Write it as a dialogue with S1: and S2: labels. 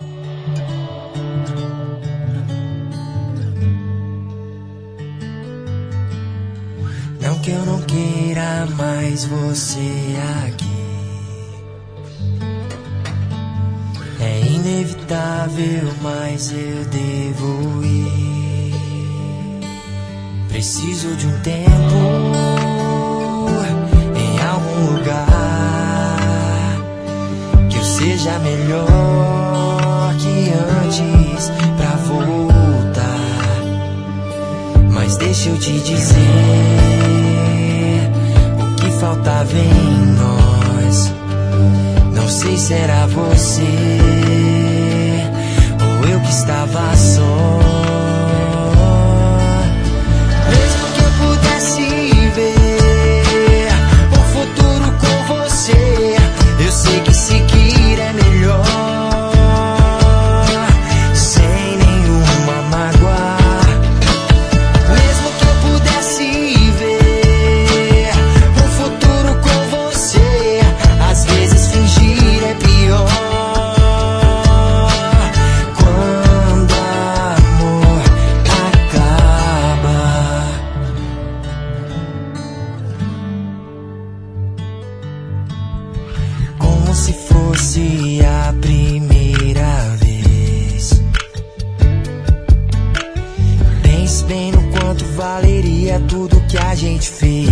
S1: Não que eu não queira mais você aqui. É inevitável, mas eu devo ir. Preciso de um tempo em algum lugar que eu seja melhor que antes pra voltar. Mas deixa eu te dizer o que faltava em nós. Não sei se era você ou eu que estava só. Mesmo que eu pudesse ver um futuro com você, eu sei que seguir é melhor, sem nenhuma mágoa. Mesmo que eu pudesse ver um futuro com você, às vezes fingir é pior. Quando amor acaba, como se fosse a primeira vez. Pense bem no quanto valeria tudo que a gente fez.